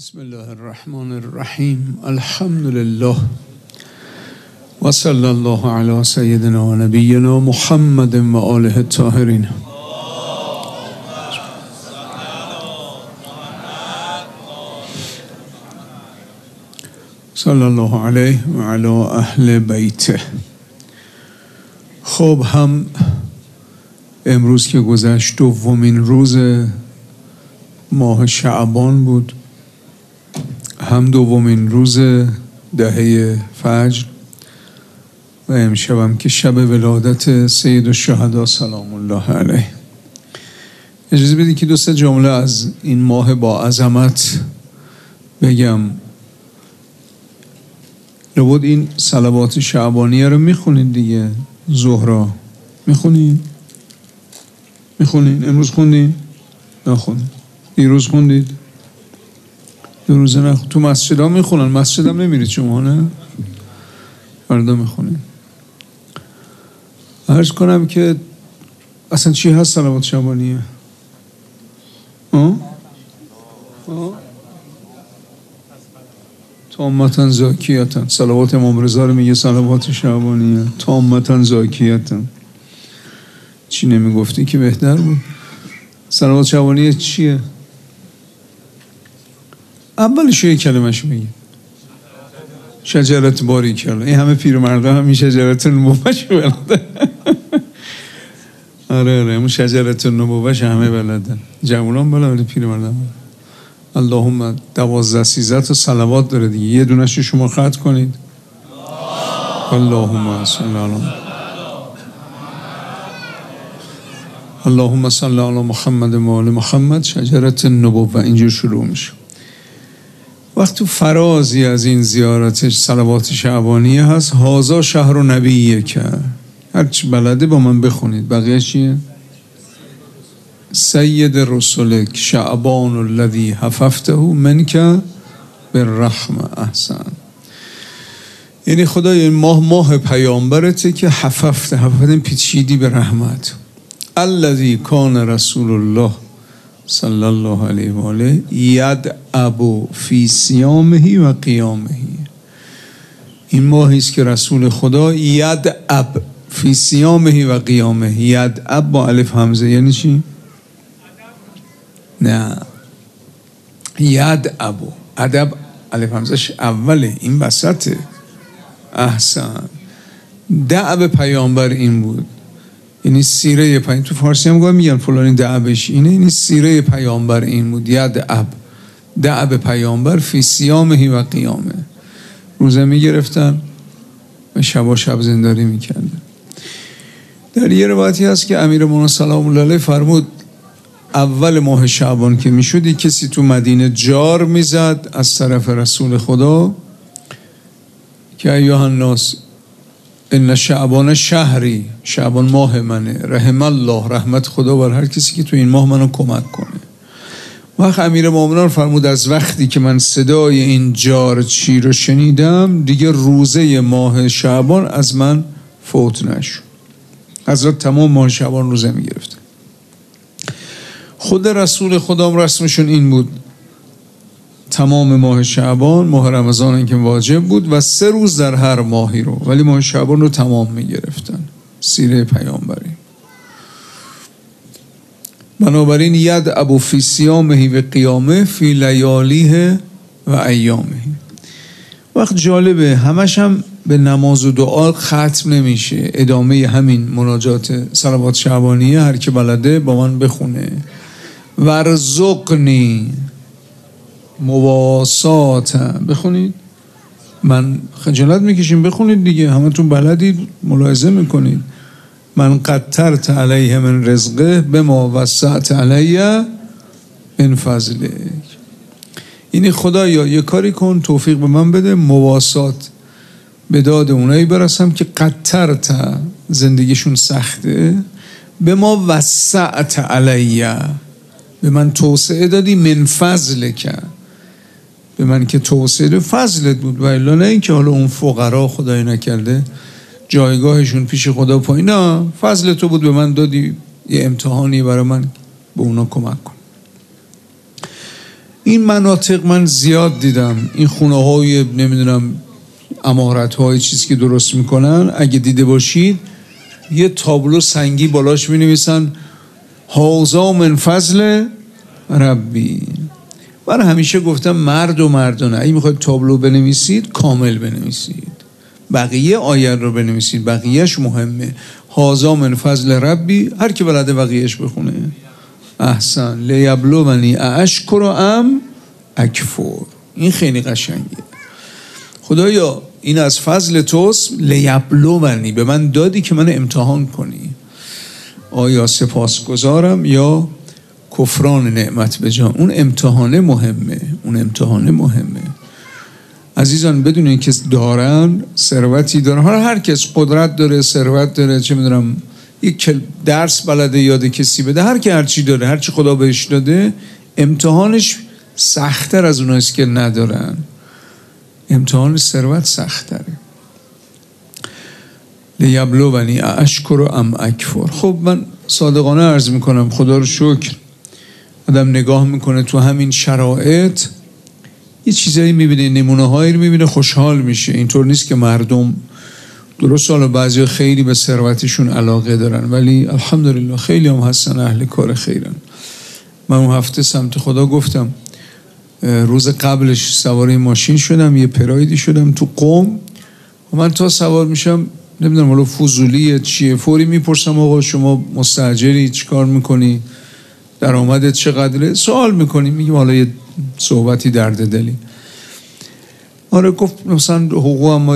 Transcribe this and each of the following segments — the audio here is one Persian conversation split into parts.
بسم الله الرحمن الرحیم. الحمد لله و صلی الله علی سیدنا و نبینا محمد و آله الطاهرین. صلی الله علیه و علی اهل بیته. خب هم امروز که گذشت دومین روز ماه شعبان بود، هم دومین روز دهه فجر و امشبم که شب ولادت سید الشهدا سلام الله علیه. اجازه بدید که دو سه جمله از این ماه با عظمت بگم. لابد این صلوات شعبانیه رو میخونید دیگه. ظهرا میخونید؟ امروز خوندین؟ نخوندید؟ دیروز خوندید؟ دو روزه نخوند. تو مسجد ها میخونن، مسجد هم نمیرید شما نه؟ فردا میخونید. عرض کنم که اصلا چی هست صلوات شعبانیه؟ تامتن زاکیتن. صلوات امام رضا رو میگه صلوات شعبانیه. تامتن زاکیتن. چی نمیگفتی که بهتر بود؟ صلوات شعبانیه چیه؟ اولش یه کلمه‌شو میگه. شجرت باریکلا. این همه پیرمردا همین شجرت نبوهش بلدن. آره همون شجرت نبوهش همه بلدن. جوانان بلدن، پیرمردا. اللهم 12-13 تا صلوات داره دیگه. یه دونه‌شو شما ختم کنید. اللهم صل علی اللهم صل علی محمد و آل محمد. شجرت نبوه اینجور شروع میشه. وقت تو فرازی از این زیارتش صلوات شعبانیه هست. هازا شهر و نبیه که هرچی بلده با من بخونید. بقیه چیه؟ سید رسولک شعبان الذی حففته منک بالرحمه احسن. یعنی خدای این ماه پیامبرته که حففته پیچیدی به رحمت. الذی کان رسول الله صلی الله علیه و آله یدعب فی صیامه و قیامه. این ماهی است که رسول خدا یدعب فی صیامه و قیامه. یدعب با الف همزه یعنی چی؟ نه، یدعب ادب الف همزهش اوله، این وسطه. احسن. دعب پیامبر این بود، یعنی سیره پیامبر. تو فارسی هم گاهی میگن فلانی دعبش اینه. یعنی سیره پیامبر این بود. دعب پیامبر فی صیامه و قیامه. روزه میگرفتن و شب زنداری میکردن. در یه روایتی هست که امیرالمومنین سلام الله علیه فرمود اول ماه شعبان که میشد کسی تو مدینه جار میزد از طرف رسول خدا که ایها الناس ان شعبان شهری، شعبان ماه منه، رحم الله، رحمت خدا بر هر کسی که تو این ماه منو کمک کنه. وقت امیرالمومنین فرمود از وقتی که من صدای این جارچی رو شنیدم دیگه روزه ماه شعبان از من فوت نشد. حضرت تمام ماه شعبان روزه میگرفتن. خود رسول خدا رسمشون این بود تمام ماه شعبان، ماه رمضان این که واجب بود و 3 روز در هر ماهی رو، ولی ماه شعبان رو تمام میگرفتن. سیره پیامبری. بنابراین یدعب فی صیامه و قیامه فی لیالیه و ایامه. وقت جالبه همش هم به نماز و دعا ختم نمیشه. ادامه همین مناجات صلوات شعبانیه هر که بلده با من بخونه. ورزقنی مواسات. بخونید. من خجالت میکشیم بخونید دیگه، همتون بلدید، ملاحظه میکنید. من قدرت علیه من رزقه بما وسعت علیه من فضلک. یعنی خدایا یه کاری کن، توفیق به من بده، مواسات به داد اونایی برسم که قدرت زندگیشون سخته، بما وسعت علیه، به من توسعه دادی، من فضلک، به من که توسعه فضلت بود و الا نه اینکه حالا اون فقرا خدای نکرده جایگاهشون پیش خدا پایین. نه، فضل تو بود، به من دادی، یه امتحانی برای من، به اونا کمک کن. این مناطق من زیاد دیدم، این خونه های نمیدونم عمارت های چیزی که درست میکنن، اگه دیده باشید یه تابلو سنگی بالاش مینویسن هازا من فضل ربی. من همیشه گفتم مرد و مردانه، اگه میخواید تابلو بنویسید کامل بنویسید، بقیه آیه رو بنویسید، بقیهش مهمه. هازا من فضل ربی، هر کی بلده بقیهش بخونه. احسن. لیبلونی اشکر ام اکفر. این خیلی قشنگه. خدایا این از فضل توست، لیبلونی، به من دادی که من امتحان کنی، آیا سپاسگزارم یا کفران نعمت بجام. اون امتحانه مهمه، اون امتحانه مهمه. عزیزان بدونین که دارن ثروتی دارن، هر کس قدرت داره، ثروت داره، چه میدونم یک درس بلده یاد کسی بده، هر کی هر چی داره، هر چی خدا بهش داده، امتحانش سخت‌تر از اوناییست که ندارن. امتحان ثروت سخت‌تره. لیبلونی اشکر ام اکفر. خب من صادقانه عرض میکنم خدا رو شکر، آدم نگاه میکنه تو همین شرایط یه چیزایی میبینه، نمونه هایی رو میبینه، خوشحال میشه. اینطور نیست که مردم، درست حالا بعضی خیلی به ثروتشون علاقه دارن، ولی الحمدلله خیلی هم هستن اهل کار خیرن. من اون هفته سمت خدا گفتم، روز قبلش سوار ماشین شدم، یه پرایدی شدم تو قم، و من تا سوار میشم نمیدونم حالا فضولیه چیه، فوری میپرسم آقا شما مستاجری، چی کار میکنی، درآمدت چقدره، سوال میکنی، میگم حالا یه صحبتی درد دلی. آره گفت مثلا حقوق ما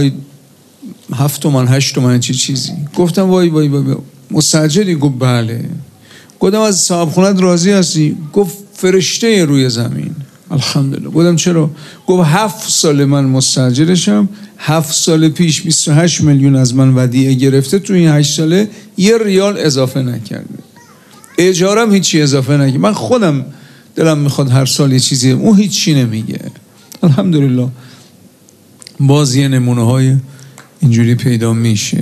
7 تومن 8 تومن چیزی. گفتم وای وای وای مستاجری؟ گفت بله. گفتم از صاحب خونت راضی هستی؟ گفت فرشته روی زمین. الحمدلله. گفتم چرا؟ گفت 7 سال من مستاجرشم، 7 سال پیش 28 میلیون از من ودیعه گرفته، تو این 8 ساله 1 ریال اضافه نکرده، اجارم هیچی اضافه نکرده. من خودم دلم میخواد هر سال یه چیزی، اون هیچی نمیگه. الحمدلله. باز یه نمونه های اینجوری پیدا میشه.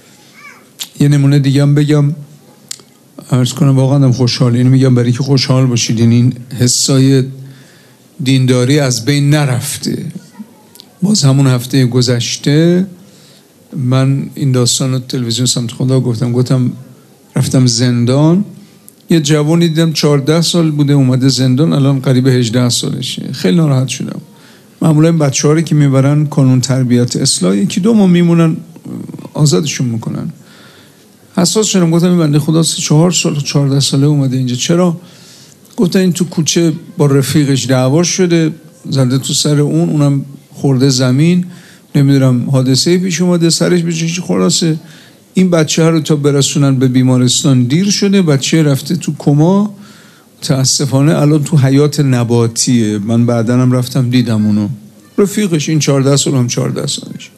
یه نمونه دیگه هم بگم، عرض کنم واقعا هم خوشحال، اینو میگم برای که خوشحال باشید، این حسای دینداری از بین نرفته. باز همون هفته گذشته من این داستان رو تلویزیون سمت خدا گفتم رفتم زندان، یه جوانی دیدم 14 سال بوده اومده زندان، الان قریب 18 سالشه. خیلی ناراحت شدم. معمولا این بچه‌ها که میبرن کانون تربیت اصلاح 1-2 ماه میمونن، آزادشون میکنن. حساس شدم، گفتم این بنده خدا 4 سال 14 ساله اومده اینجا، چرا؟ گفتن این تو کوچه با رفیقش دعوا شده، زده تو سر اونم خورده زمین، نمیدونم حادثه پیش اومده، سرش به چیزی خلاصه این بچه ها رو تا برسونن به بیمارستان دیر شده، بچه رفته تو کما، متاسفانه الان تو حیات نباتیه. من بعدنم رفتم دیدم اونو، رفیقش، این 14 سال هم 14 سالش.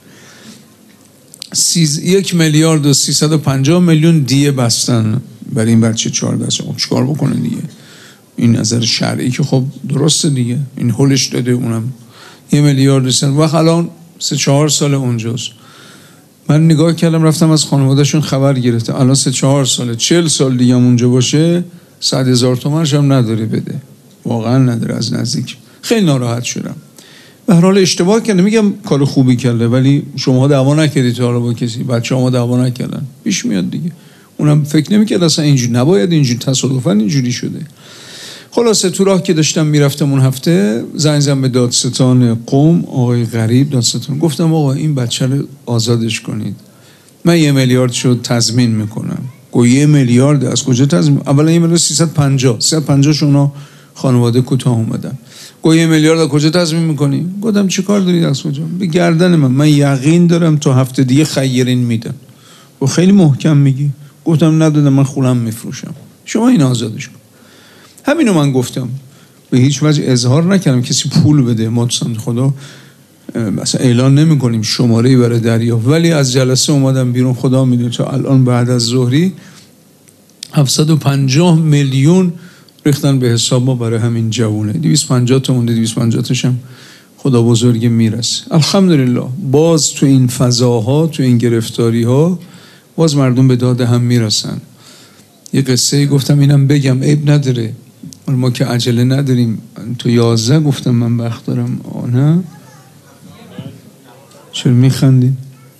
1,350,000,000 دیه بستن برای این بچه 14 سال. خب چیکار بکنه دیگه؟ این نظر شرعی که خب درسته دیگه، این هولش داده، اونم 1 میلیارد سن و الان 3-4 سال اونجاست. من نگاه کردم، رفتم از خانوادهشون خبر گرفتم، الان 3-4 ساله، 40 سال دیگه هم اونجا باشه 100,000 تومنش هم نداره بده، واقعا نداره. از نزدیک خیلی ناراحت شدم. به هر حال اشتباه کرده، میگم کار خوبی کرده، ولی شما دعوا نکردید حالا با کسی، بچه‌ها دعوا نکردن، پیش میاد دیگه. اونم فکر نمی‌کرد اصلا اینجوری نباید، اینجوری تصادفاً اینجوری شده. خلاصه تو راه که داشتم میرفتم اون هفته، زنگ زدم به دادستان قم، آقای غریب دادستان، گفتم آقا این بچه رو آزادش کنید، من 1 میلیارد شو تضمین میکنم. گفت 1 میلیارد از کجا تضمین؟ اولا 1,350,000 شونا خانواده کوتاه اومدن. گفت 1 میلیارد از کجا تضمین میکنی؟ گفتم چه کار دارید از کجا؟ به گردن من یقین دارم تا هفته دیگه خیرین میدن. و خیلی محکم میگی. گفتم ندادم، من خونم میفروشم، شما این آزادش کن. همینو من گفتم، به هیچ وجه اظهار نکردم کسی پول بده، ما تو خدا مثلا اعلان نمی کنیم شماره‌ای برای دریافت، ولی از جلسه اومدم بیرون، خدا میدونه تا الان بعد از ظهری 750 میلیون ریختن به حساب ما برای همین جوونه. 250 تا مونده، 250 تاش هم خدا بزرگ میرسه. الحمدلله. باز تو این فضاها، تو این گرفتاری ها، باز مردم به داد هم میرسن. یه قصه گفتم اینم بگم، عیب نداره. ما که عجله نداریم. تو 11 گفتم من وقت دارم. نه چرا میخندید؟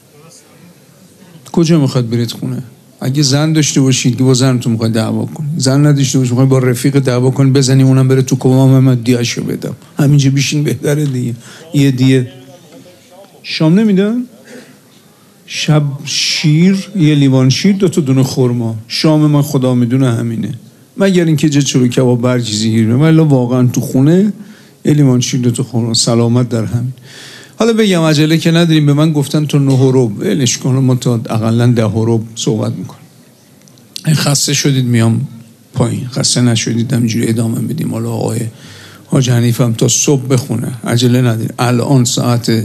کجا میخواد برید خونه؟ اگه زن داشته باشید که با زنتون میخواد دعوا کنید، زن نداشته باشید میخواد با رفیق دعوا کنید، بزنی اونم بره تو کمام من دیاشو بدم، همینجا بیشین بهتره دیگه. یه دیگه شام نمیدن؟ شب شیر، یه لیوان شیر، 2 تا دونه خرما. شام من خدا میدونه همینه، مگر اینکه چلو کباب برچیزی گیرم، ولی واقعا تو خونه یه لیوان شیر، 2 تا خرما، سلامت در همین. حالا بگم عجله که نداریم. به من گفتن تو 9:15 ولش کن، ما تا اقلا 10:15 صحبت میکنیم. خسته شدید میام پایین، خسته نشدید همینجوری ادامه بدیم. حالا آقای حاج حنیف هم تا صبح بخونه، عجله نداریم. الان ساعت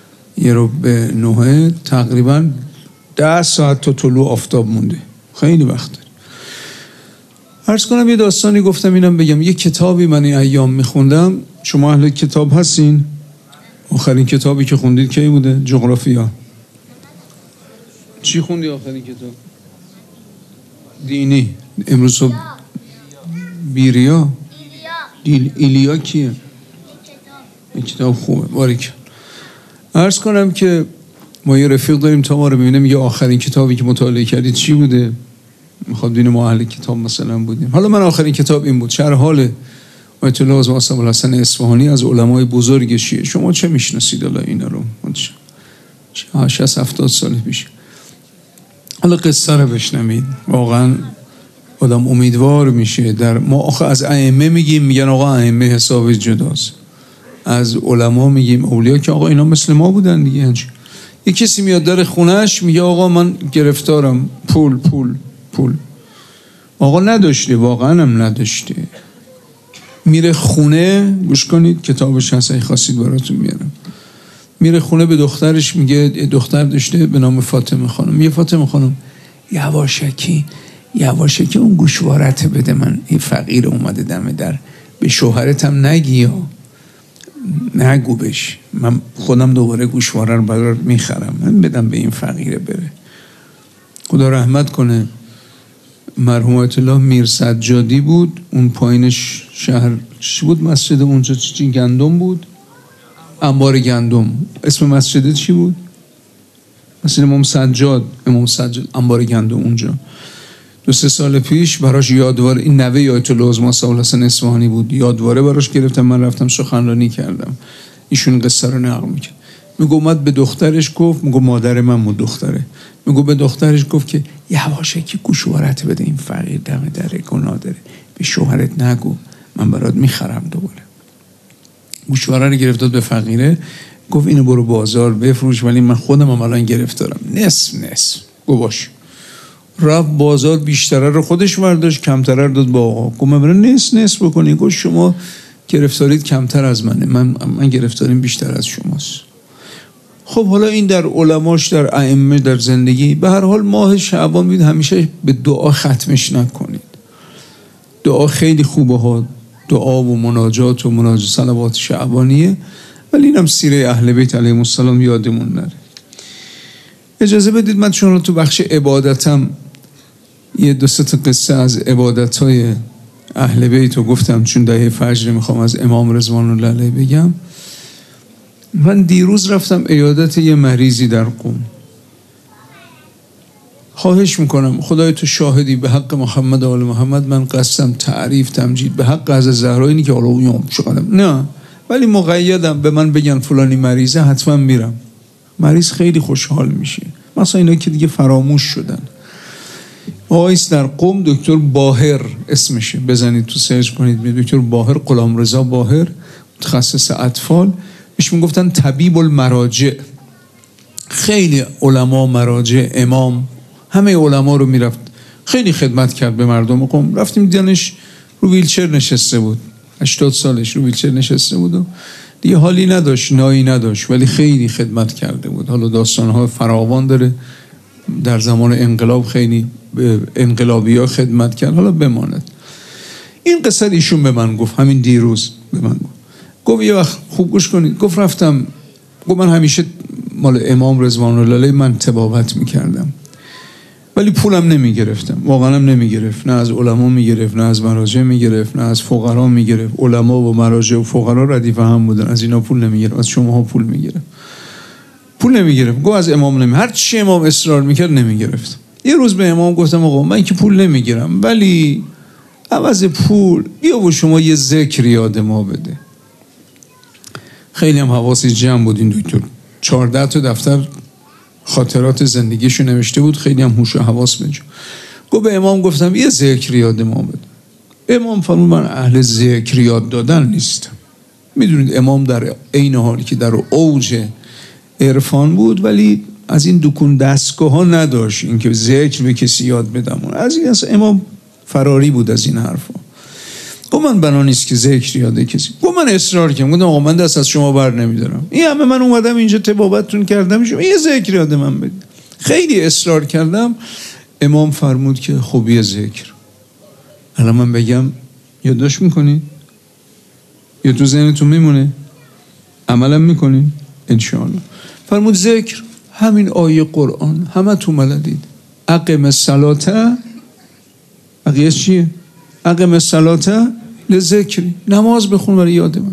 8:45 تقریبا 10 ساعت تا طلوع آفتاب مونده، خیلی وقت داریم. عرض کنم یه داستانی گفتم اینم بگم. یه کتابی من این ایام میخوندم. شما اهل کتاب هستین؟ آخرین کتابی که خوندید کی بوده؟ جغرافیا. چی خوندی آخرین کتاب؟ دینی. امروز صبح بیریا. ایلیا کیه؟ این کتاب خوبه، باریکن. عرض کنم که ما یه رفیق داریم تا ما رو ببینه میگه آخرین کتابی که مطالعه کردید چی بوده؟ میخواد ببینه ما اهل کتاب مثلا بودیم. حالا من آخرین کتاب این بود، شرح حال آیت الله حضرت ابوالحسن اصفهانی از علمای بزرگ شیعه. شما چه میشناسید حالا اینا رو؟ 60-70 سال پیش. حالا قصه رو بشنوید، واقعا آدم امیدوار میشه. در ما آخه از ائمه میگن آقا ائمه حساب جداست، از علما میگیم اولیا که آقا اینا مثل ما بودن دیگه. یه کسی میاد در خونهش میگه آقا من گرفتارم، پول. آقا نداشته، واقعا هم نداشته. میره خونه، گوش کنید کتابش هست اگه خواستید براتون میارم. میره خونه به دخترش میگه دختر داشته به نام فاطمه خانم. میگه فاطمه خانم یواشکی اون گوشوارت بده، من این فقیر اومده دم در، به شوهرتم نگی یا نگو بش، من خودم دوباره گوشواره رو برات میخرم، من بدم به این فقیره بره. خدا رحمت کنه مرحوم آیت الله میر سجادی بود. اون پایینش شهر چی بود؟ مسجد اونجا چی گندم بود؟ انبار گندم. اسم مسجد چی بود؟ مسجد امام سجاد انبار گندم. اونجا 2-3 سال پیش براش یادواره، این نوه آیت الله حضرت ابوالحسن اصفهانی بود، یادواره براش گرفتم، من رفتم سخنرانی کردم، ایشون قصه رو نقل میکرد. میگه اومد به دخترش گفت، میگه مادر من بود دختره، میگه به دخترش گفت که یواشکی گوشوارت بده، این فقیر دم دره، گناه داره، به شوهرت نگو، من برات میخرم دوباره. گوشواره رو گرفت داد به فقیره، گفت اینو برو بازار بفروش، ولی من خودم هم الان گرفتارم، نصف. گفت باش. رفت بازار، بیشتره رو خودش برداشت، کمتره رو داد با آقا. گفت من برای نصف بکنی. گفت شما گرفتاریت کمتر از منه، من گرفتاریم بیشتر از شماست. خب حالا این در علماش، در ائمه، در زندگی. به هر حال ماه شعبان بید همیشه به دعا ختمش نکنید. دعا خیلی خوبه ها، دعا و مناجات صلوات شعبانیه، ولی اینم سیره اهل بیت علیهم السلام یادمون نره. اجازه بدید من چون تو بخش عبادتم یه 2-3 تا قصه از عبادت‌های اهل بیت رو گفتم، چون دهه فجر میخوام از امام رضوان الله علیه بگم. من دیروز رفتم عیادت یه مریضی در قم. خواهش میکنم خدای تو شاهدی، به حق محمد و آل محمد من قصدم تعریف تمجید، به حق از زهرا اینی که حالا اون شغلم نه، ولی مقیدم به من بگن فلانی مریضه حتما میرم. مریض خیلی خوشحال میشه. مثلا اینا که دیگه فراموش شدن. آقایست در قم، دکتر باهر اسمشه، بزنید تو سرچ کنید، دکتر باهر، غلامرضا باهر، متخصص اطفال. بهش میگفتن طبیب المراجع. خیلی علما، مراجع، امام، همه علما رو میرفت، خیلی خدمت کرد به مردم قم. رفتیم دیدنش رو ویلچر نشسته بود، 80 سالش رو ویلچر نشسته بود و دیگه حالی نداشت، نایی نداشت، ولی خیلی خدمت کرده بود. حالا داستان‌ها فراوان داره، در زمان انقلاب خیلی به انقلابی‌ها خدمت کرد، حالا بماند. این قصه ایشون به من گفت، همین دیروز به من گفت یه وقت خوب گوش کنید. گفت رفتم، گفت من همیشه مال امام رضوان الله علیه من طبابت میکردم، ولی پولم نمیگرفتم، واقعا هم نمیگرفت، نه از علما میگرفت، نه از مراجع میگرفت، نه از فقرا میگرفت. علما و مراجع و فقرا ردیف هم بودن، از اینا پول نمیگرفت، از شماها پول میگرفت. پول نمیگرفت. گفت از امام نمی، هر چی امام اصرار میکرد نمیگرفت. یه روز به امام گفتم آقا من که پول نمیگیرم، ولی عوض پول بیا و شما یه ذکر یاد ما بده. خیلی هم حواسی جمع بود این دکتر، 14 تا دفتر خاطرات زندگیشو نوشته بود، خیلی هم هوش و حواس بجا. گفت به امام گفتم یه ذکر یاد ما بده. امام فرمود من اهل ذکر یاد دادن نیستم. میدونید امام در عین حالی که در اوج عرفان بود، ولی از این دکون دستگاه ها نداشت اینکه ذکر به کسی یاد بدم. از این امام فراری بود از این حرفا. گفت من بنا نیست که ذکر یاد کسی. گفت من اصرار کردم، گفتم آقا من دست از شما بر نمیدارم، این همه من اومدم اینجا طبابتون کردم، شما یه ذکر یاد من بدید. خیلی اصرار کردم. امام فرمود که خب یه ذکر. الان من بگم یادداشت میکنی؟ یا تو ذهنتون میمونه؟ عملا میکنین؟ انشاءالله. فرمود ذکر همین آیه قرآن همه تو بلدید. اقم الصلاة، بقیه چیه؟ اقم الصلاة لذکری، نماز بخون برای یاد من.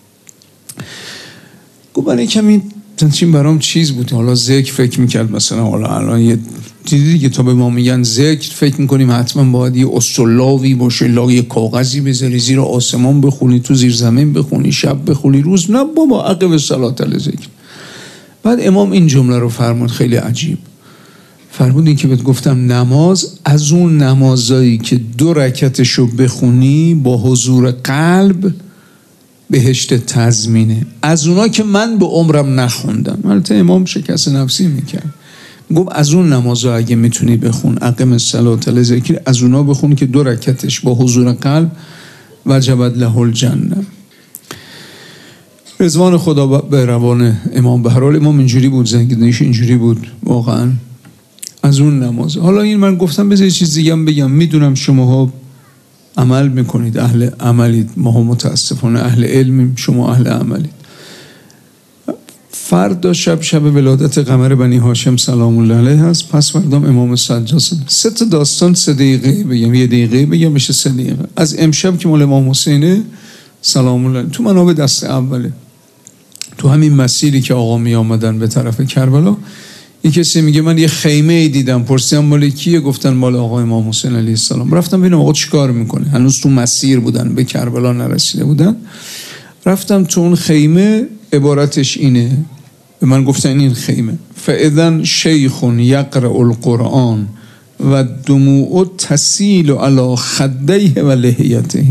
گفت من کمی تنشین برام چیز بود، حالا ذکر فکر میکرد مثلا حالا الان یه دیدی که تا به ما میگن ذکر فکر میکنیم حتما باید یه اصلاوی باشه، لا یه کاغذی بذاری زیر آسمان بخونی، تو زیر زمین بخونی، شب بخونی، روز نه بابا، اقم الصلاة لذکری. بعد امام این جمله رو فرمود خیلی عجیب. فرمود این که بهت گفتم نماز از اون نمازایی که 2 رکعتشو بخونی با حضور قلب بهشت تضمینه، از اونا که من به عمرم نخوندم. البته امام شکست نفسی میکرد، گفت از اون نمازها اگه میتونی بخون اقم الصلاة لذکری، از اونا بخون که 2 رکعتش با حضور قلب وجبت له الجنه. رضوان خدا به روان امام. به هر حال امام اینجوری بود، زندگیش اینجوری بود واقعا، از اون نماز. حالا این من گفتم بذار چیز دیگه هم بگم. میدونم شماها عمل میکنید، اهل عملید، ما متاسفانه اهل علمیم، شما اهل عملید. فردا شب ولادت قمر بنی هاشم سلام الله علیه هست، پس فردام امام سجاد. 3 تا داستان 3 دقیقه بگم، 1 دقیقه بگم بشه 3 دقیقه. از امشب که مال امام حسینه سلام الله علیه، تو منابع دست اوله، تو همین مسیری که آقا می آمدن به طرف کربلا، یه کسی میگه من یه خیمه دیدم، پرسیدم مال کیه؟ گفتن مال آقا امام حسین علیه السلام. رفتم ببینم آقا چیکار میکنه، هنوز تو مسیر بودن، به کربلا نرسیده بودن. رفتم تو اون خیمه، عبارتش اینه، به من گفتن این خیمه فاذن شیخ یقرأ القرآن و دموع تسیل علی خدیه و لحیته.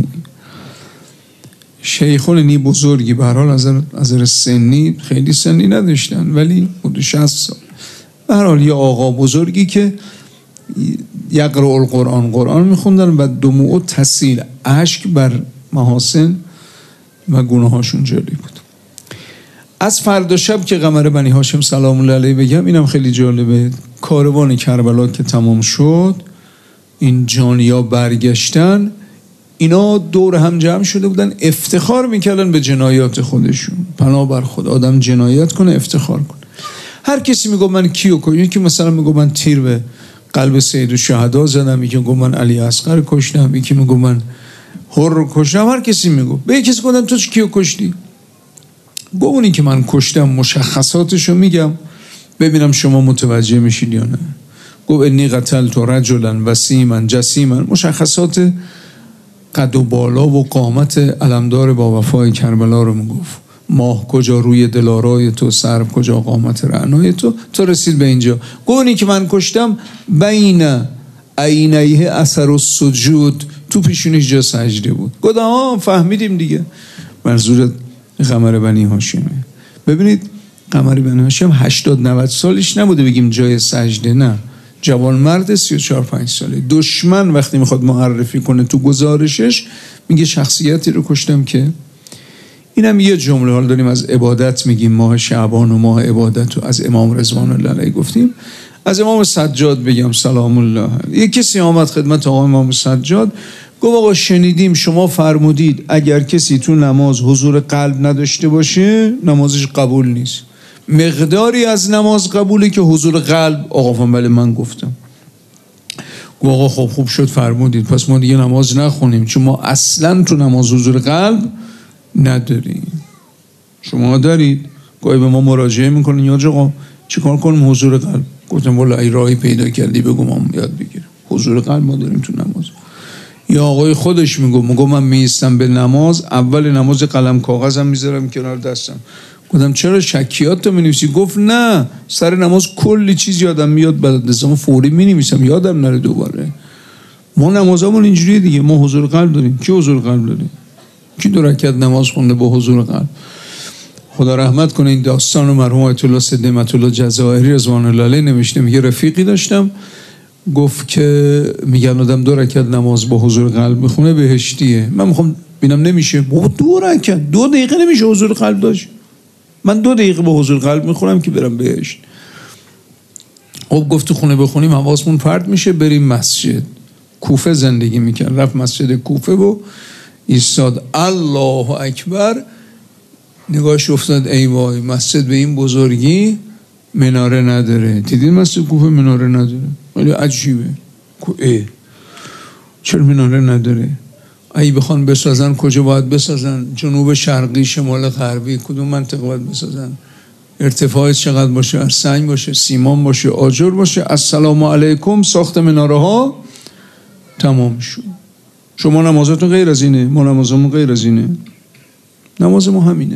شیخون نی بزرگی، به هر حال از سنی خیلی سنی نداشتن، ولی حدود 60 سال، به هر حال یه آقا بزرگی که یقرأ القرآن، قرآن میخوندن و دموع تسیل، اشک بر محاسن و گناهاشون جاری بود. از فردا شب که قمر بنی هاشم سلام الله علیه بگم، اینم خیلی جالبه، کاروان کربلا که تمام شد، این جانیا برگشتن، اینا دور هم جمع شده بودن، افتخار میکردن به جنایات خودشون. پناه بر خود، آدم جنایت کنه افتخار کنه. هر کسی میگه من کیو کشتم، یکی مثلا میگه من تیر به قلب سید الشهدا زدم، یکی میگه من علی اصغر کشتم، یکی میگه من حر کشتم. هر کسی میگه، به یکی کسی گفتن تو کیو کشتی؟ گفتونی که من کشتم مشخصاتشو میگم ببینم شما متوجه میشید یا نه. گفت انی قتلت رجلا وسیما جسیما، مشخصات قد و بالا و قامت علمدار با وفای کربلا رو میگفت. ماه کجا روی دلارای تو، سرو کجا قامت رعنای تو رسید به اینجا. گفت که من کشتم بین عینیه اثر السجود، تو پیشونیش جا سجده بود. گفت فهمیدیم دیگه، منظور قمر بنی هاشمه. ببینید قمر بنی هاشم 80-90 سالش نبوده بگیم جای سجده، نه، جوان مرد 34-35 ساله. دشمن وقتی میخواد معرفی کنه تو گزارشش میگه شخصیتی رو کشتم که اینم یه جمله. حال داریم از عبادت میگیم، ماه شعبان و ماه عبادت رو از امام رضوان الله علیه گفتیم. از امام سجاد بگم سلام الله علیه. یک کسی آمد خدمت آقا امام سجاد، گفت آقا شنیدیم شما فرمودید اگر کسی تو نماز حضور قلب نداشته باشه نمازش قبول نیست. مقداری از نماز قبوله که حضور قلب. آقا بله من گفتم. آقا خب خوب شد فرمودید، پس ما دیگه نماز نخونیم، چون ما اصلا تو نماز حضور قلب نداریم. شما دارید؟ گاهی به ما مراجعه میکنین یا آقا چیکار کنیم حضور قلب؟ گفتم والا ای راهی پیدا کردی بگو ما یاد بگیرم. حضور قلب ما داریم تو نماز. یا آقای خودش میگو من میستم به نماز، اول نماز قلم کاغذم میذارم کنار دستم. گفتم چرا شکیات تو مینویسی؟ گفت نه سر نماز کلی چیز یادم میاد، بعد دستم فوری مینویسم یادم نره دوباره. ما نمازمون اینجوریه دیگه، ما حضور قلب داریم. کی حضور قلب داریم؟ کی 2 رکعت نماز خونده با حضور قلب؟ خدا رحمت کنه این داستان رو مرحوم آیت الله سید نعمت الله جزائری رضوان الله علیه نوشته. میگه رفیقی داشتم گفت که میگن آدم 2 رکعت نماز با حضور قلب میخونه بهشتیه. من میخوام ببینم نمیشه. بابا 2 رکعت 2 دقیقه نمیشه حضور قلب داشت؟ من 2 دقیقه با حضور قلب میخونم که برم بهشت. خب گفت تو خونه بخونیم حواسمون پرت میشه، بریم مسجد. کوفه زندگی میکرد، رفت مسجد کوفه و ایستاد الله اکبر، نگاهش افتاد ای وای مسجد به این بزرگی مناره نداره. دیدین مسجد کوفه مناره نداره؟ ولی عجیبه. چرا مناره نداره؟ ای بخوان بسازن کجا باید بسازن؟ جنوب شرقی، شمال غربی، کدوم منطقه باید بسازن؟ ارتفاعش چقدر باشه؟ از سنگ باشه، سیمان باشه، آجر باشه؟ السلام علیکم ساخت مناره ها تمام شد. شما نمازتون غیر از اینه، ما نمازمون غیر از اینه. نماز ما همینه.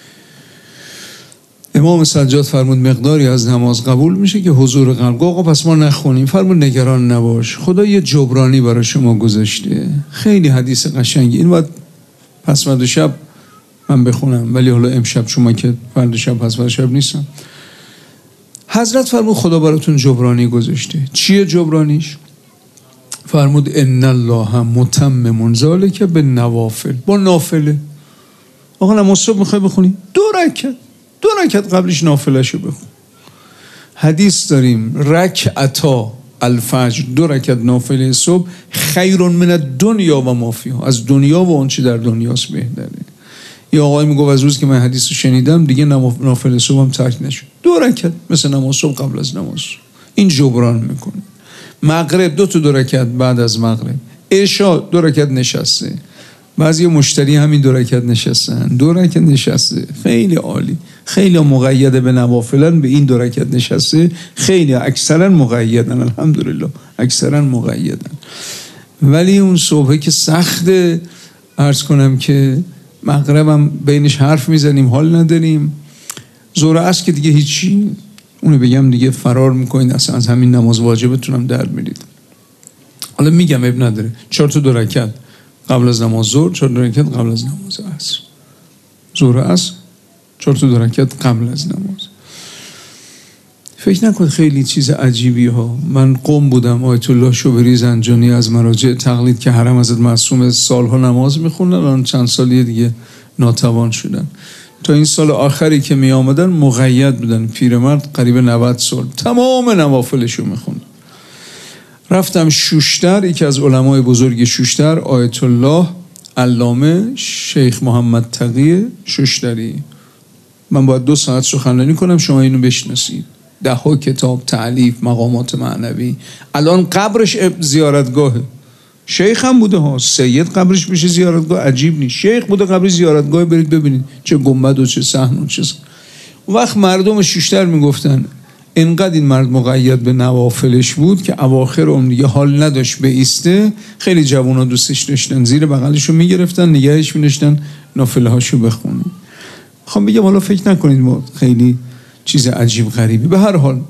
امام سجاد فرمود مقداری از نماز قبول میشه که حضور قلب. آقا پس ما نخونیم. فرمود نگران نباش، خدا یه جبرانی برای شما گذاشته. خیلی حدیث قشنگی. این باید پس فردا شب من بخونم، ولی حالا امشب شما که فردا شب پس فردا شب نیستم. حضرت فرمود خدا براتون جبرانی گذاشته. چیه جبرانیش؟ فرمود ان الله متمم ذلک بالنوافل. با نافله. آقا نماز صبح میخوای بخونی 2 رکعت قبلش نافله‌شو بخون. حدیث داریم رکعتا الفجر 2 رکعت نافله صبح خیر من الدنیا و ما فیها، از دنیا و اون چی در دنیاست بهتره. یا آقای میگه از روز که من حدیث رو شنیدم دیگه نافله صبحم ترک نشد. 2 رکعت مثل نماز صبح قبل از نماز. این جبران میکنه. مغرب 2 رکعت بعد از مغرب. عشاء 2 رکعت نشسته. بعضی مشتری همین 2 رکعت نشستن. 2 رکعت نشسته خیلی عالی. خیلی مقیده به نوافلن، به این 2 رکعت نشسته خیلی اکثرا مقیدن. الحمدلله اکثرا مقیدن. ولی اون صبح که سخته، عرض کنم که مغربم بینش حرف میزنیم حال نداریم. ظهر عصر که دیگه هیچی، اونو بگم دیگه فرار میکنید اصلا از همین نماز واجبتونم در میرید. حالا میگم اب نداره 4 تا 2 رکعت قبل از نماز ظهر، 4 تا 2 رکعت قبل از نماز عصر. ظهر عصر 4 تا 2 رکعت قبل از نماز. فکر نکن خیلی چیز عجیبی ها. من قم بودم، آیت الله شوبری زنجانی از مراجع تقلید که حرم حضرت معصوم سالها نماز میخوندن، الان چند سالی دیگه ناتوان شدن. تا این سال آخری که می آمدن مقید بودن، پیرمرد قریب 90 سال تمام نوافلشو میخوند. رفتم شوشتر، یکی از علمای بزرگ شوشتر آیت الله علامه شیخ محمد تقی شوشتری. من باید 2 ساعت سخنرانی کنم، شما اینو بشناسید. 10 کتاب تالیف، مقامات معنوی. الان قبرش زیارتگاهه. شیخ هم بوده ها، سید قبرش بشه زیارتگاه عجیب نیست. شیخ بوده قبرش زیارتگاه، برید ببینید چه گنبد و چه صحن و چه. اون وقت مردم شوشتر میگفتن اینقدر این مرد مقید به نوافلش بود که اواخر عمر دیگه حال نداشت به ایسته. خیلی جوونا دوستش داشتن، زیر بغلشو میگرفتن نگهش می‌داشتن نافله هاشو بخونه. خب بگم حالا فکر نکنید ما خیلی چیز عجیب غریبی. به هر حال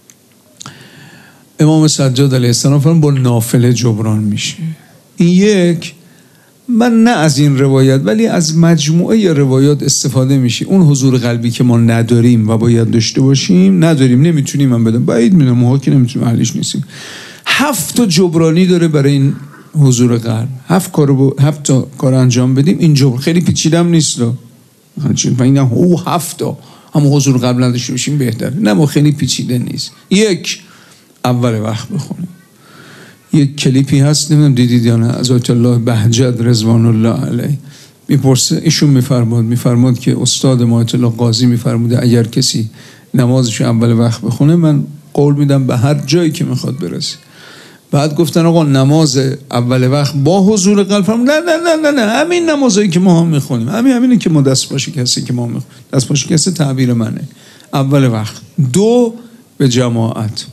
امام سجاد علیه السلام فرمود با نافله جبران میشه. این یک، من نه از این روایت ولی از مجموعه روایات استفاده میشه. اون حضور قلبی که ما نداریم و باید داشته باشیم، نداریم، نمیتونیم. من بدم بعید میدونم ما که نمیتونیم اهلش نیستیم. 7 تا جبرانی داره برای این حضور قلب. 7 تا کار انجام بدیم. این جبر خیلی پیچیده‌ام نیست. چون اینا 7 تا هم حضور قلب نداشته باشیم بهتره. نه ما خیلی پیچیده نیست. یک، اول وقت بخونیم. یک کلیپی هست، نمیدونم دیدید یا نه، از آیت الله بهجت رضوان الله علیه میپرسه. ایشون میفرماد که استاد ما آیت الله قاضی میفرموده اگر کسی نمازش اول وقت بخونه من قول میدم به هر جایی که میخواد برسه. بعد گفتن آقا نماز اول وقت با حضور قلب. نه همین نمازایی که ما هم میخونیم، همینه که ما دست باشه کسی که ما میخونیم، دست باشه کسی تعبیر منه. اول وقت. 2 به جماعت.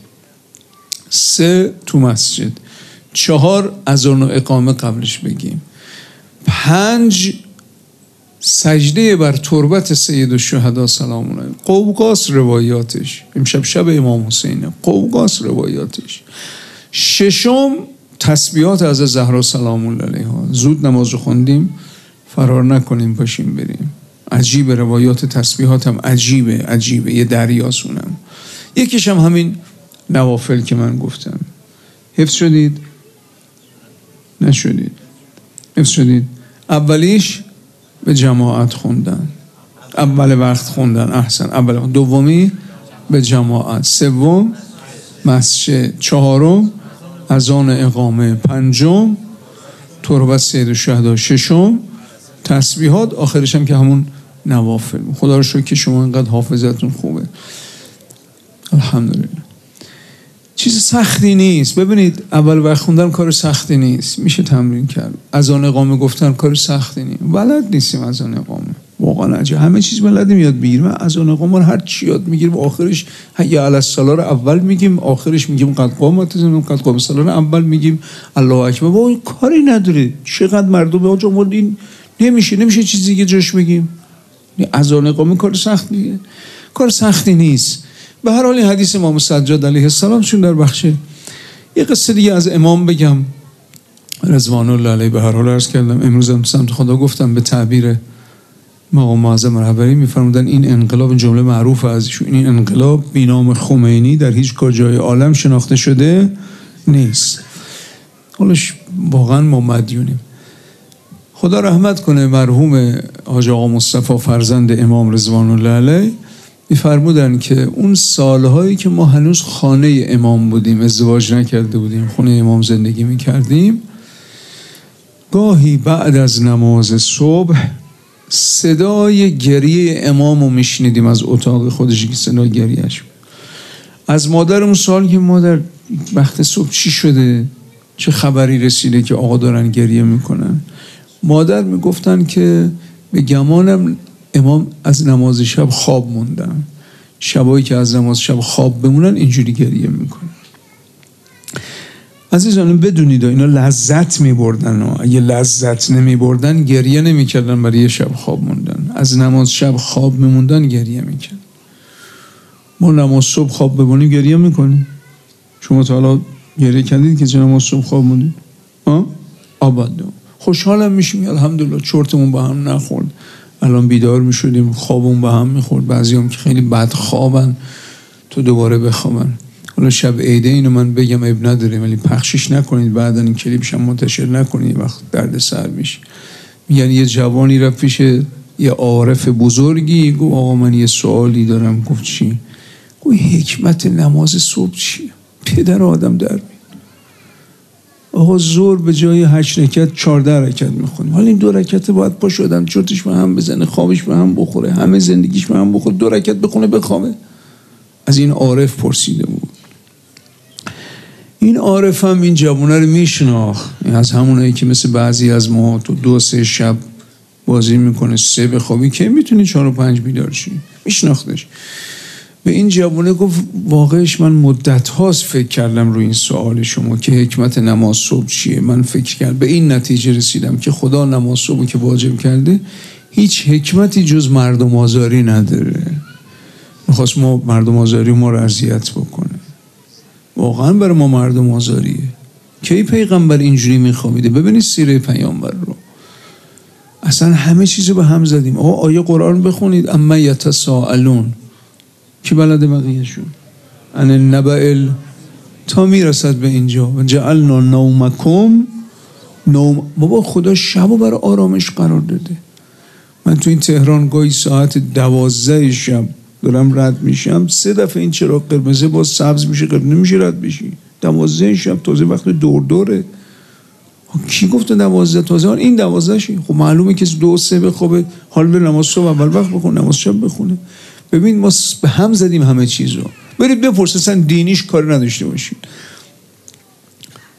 3 تو مسجد. 4 اذان و اقامه قبلش بگیم. 5 سجده بر تربت سید الشهدا سلام الله علیه. قوقاس روایاتش، امشب شب امام حسینه، قوقاس روایاتش. 6 تسبیحات از زهرا سلام الله علیها. زود نماز رو خوندیم، فرار نکنیم باشیم بریم. عجیب روایات تسبیحات هم عجیبه یه دریاسونم. یکیش هم همین نوافل که من گفتم. حفظ شدید؟ نشدید؟ حفظ شدید؟ اولیش به جماعت خوندن، اول وقت خوندن، احسن. اول وقت. دومی به جماعت. 3 مسجد. 4 اذان اقامه. 5 تربت سید الشهدا. 6 تسبیحات. آخرش هم که همون نوافل. خدا رو شکر که شما انقدر حافظتون خوبه، الحمدلله. چیز سختی نیست. ببینید اول وقت خوندن کار سختی نیست، میشه تمرین کرد. اذان اقامه گفتن کار سختی نیست. بلد نیستیم اذان اقامه، واقعا عجیبه. همه چیز بلدیم یاد بگیریم. اذان اقامه رو هر چی یاد میگیریم آخرش حی علی الصلاه رو اول میگیم، آخرش میگیم قد قامت الصلاه رو اول میگیم الله اکبر. با کاری نداره. چقدر مردم آجا ما این نمیشه چیزی دیگه جاش بگیم. اذان اقامه کار سختیه، کار سختی نیست. به هر حال حدیث امام سجاد علیه السلام چون در بخش یه قصه دیگه از امام بگم رضوان الله علیه. به هر حال عرض کردم امروز هم سمت خدا گفتم به تعبیر مقام معظم رهبری میفرمودن این انقلاب، جمله معروف ازشون، این انقلاب بی نام خمینی در هیچ جای عالم شناخته شده نیست. حالش واقعا ما مدیونیم. خدا رحمت کنه مرحوم حاج آقا مصطفی فرزند امام رضوان الله علیه میفرمودن که اون سالهایی که ما هنوز خانه امام بودیم، ازدواج نکرده بودیم، خونه امام زندگی میکردیم، گاهی بعد از نماز صبح صدای گریه امام رو میشنیدیم از اتاق خودش که صدای گریهش. از مادرمون سوال که مادر وقت صبح چی شده؟ چه خبری رسیده که آقا دارن گریه میکنن؟ مادر میگفتن که به گمانم امام از نماز شب خواب موندن. شبایی که از نماز شب خواب بمونن اینجوری گریه میکنن. عزیزان بدونید اینا لذت میبردن و اگه لذت نمیبردن گریه نمیکردن برای یه شب خواب موندن. از نماز شب خواب میموندن گریه میکردن. ما نماز صبح خواب بمونیم گریه میکنیم. شما تا حالا گریه کردید که چه نماز صبح خواب موندید؟ آبادو خوشحالم میشیم الحمدلله چرتمون به هم نخورد. الان بیدار میشدیم خوابمون به هم میخورد. بعضی هم که خیلی بد خوابن تو دوباره بخوابن. حالا شب عیده اینو من بگم اب نداره ولی پخشش نکنید، بعدا این کلیپش هم منتشر نکنید، وقت درد سر میشه. میگن یه جوانی رفت پیش یه عارف بزرگی، گفت آقا من یه سوالی دارم. گفت چی؟ گفت حکمت نماز صبح چیه؟ پدر آدم در میاد. آقا ظهر به جای 8 رکعت 14 رکعت میخونیم. حالا این 2 رکعت باید پا شدن چرتش به هم بزنه، خوابش به هم بخوره، همه زندگیش به هم بخوره، 2 رکعت بخونه بخوابه. از این عارف پرسیده بود. این عارف هم این جوونه رو میشناخت، از همونایی که مثل بعضی از ما تو 2-3 شب بازی میکنه 3 بخوابی که میتونی 4 و 5 بیدار شی. میشناختش. به این جوونه گفت واقعش من مدت هاست فکر کردم روی این سوال شما که حکمت نماز صبح چیه. من فکر کردم به این نتیجه رسیدم که خدا نماز صبح که واجب کرده هیچ حکمتی جز مردم آزاری نداره. میخواست ما مردم آزاری ما رو اذیت بکنه. واقعا برای ما مردم آزاریه. کی پیغمبر اینجوری میخوابیده؟ ببینید سیره پیامبر رو. اصلا همه چیزو به هم زدیم. آیه قرآن بخونید اما یتساءلون کی بلده بقیه‌شون ان النبأ تا میرسد به اینجا و جعلنا نومکم نوم. بابا خدا شبو برای آرامش قرار داده. من تو این تهران گاهی ساعت 12 شب دارم رد میشم 3 دفعه این چراغ قرمزه باز سبز میشه، قرمز نمیشه رد بشی. 12 شب تازه وقت دوره. کی گفته 12 تازه این 12 شی؟ خب معلومه که 2-3 بخوابه حال به نماز صبح اول وقت بخونه نماز شب بخونه. ببین ما به هم زدیم همه چیز رو. برید بپرسید اصلا دینیش کاری نداشته باشید.